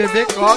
beber coca.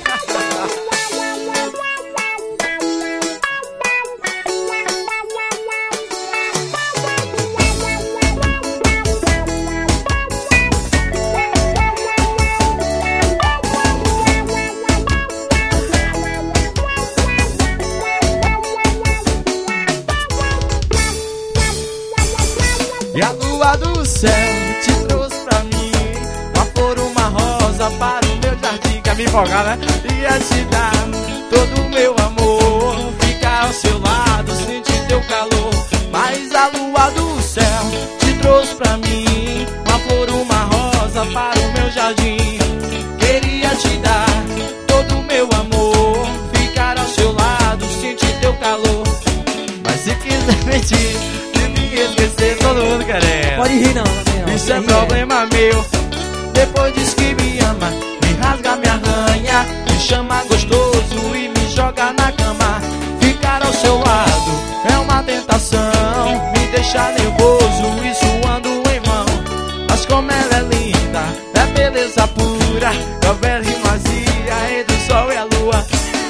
E a lua do céu te trouxe pra mim uma flor, uma rosa para o meu jardim. Quer me empolgar, né? Ia te dar todo o meu amor, ficar ao seu lado, sentir teu calor. Mas a lua do céu te trouxe pra mim uma flor, uma rosa para o meu jardim. Queria te dar todo o meu amor, ficar ao seu lado, sentir teu calor. Mas se quiser mentir, esquecer, todo mundo querendo. Pode rir não, não. Isso é problema meu. Depois diz que me ama, me rasga, me arranha, me chama gostoso e me joga na cama. Ficar ao seu lado é uma tentação, me deixa nervoso e suando em vão. Mas como ela é linda, é beleza pura, novela e vazia entre o sol e a lua.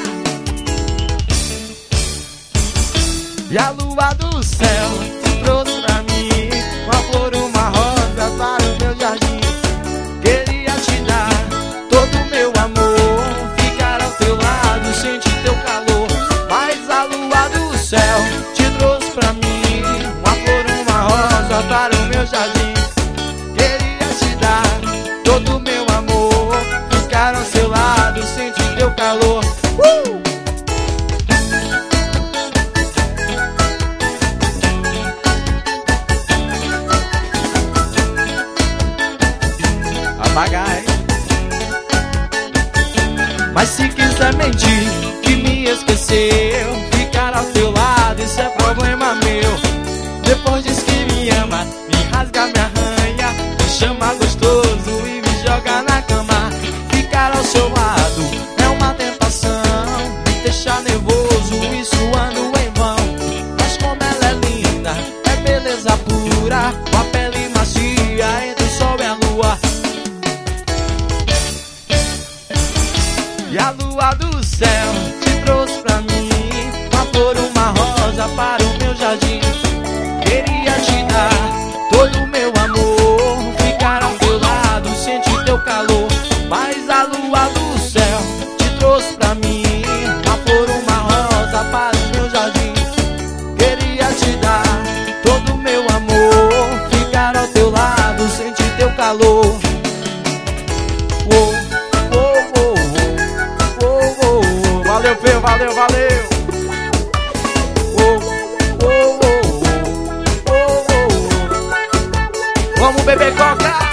E a lua do céu trouxe pra mim uma flor, uma rosa para o meu jardim. Queria te dar todo o meu amor, ficar ao teu lado, sentir teu calor. Mas a lua do céu te trouxe pra mim uma flor, uma rosa para o meu jardim. Queria te dar todo o meu amor, ficar ao seu lado, sentir teu calor. Apagar. Mas se quiser mentir, que me esqueceu, ficar ao teu lado, isso é problema meu. Depois diz que me ama, me rasga, me arranha, me chama gostoso e me joga na cama. Ficar ao seu lado é uma tentação, me deixa nervoso e suando em vão. Mas como ela é linda, é beleza pura, uma pele macia entre o sol e a lua. E a lua do céu te trouxe pra mim uma flor, uma rosa para o meu jardim. Queria te dar todo o meu amor, ficar ao teu lado, sentir teu calor. Mas a lua do céu te trouxe pra mim uma flor, uma rosa para o meu jardim. Queria te dar todo o meu amor, ficar ao teu lado, sentir teu calor. Valeu, Fê, valeu, valeu. Vamos beber coca.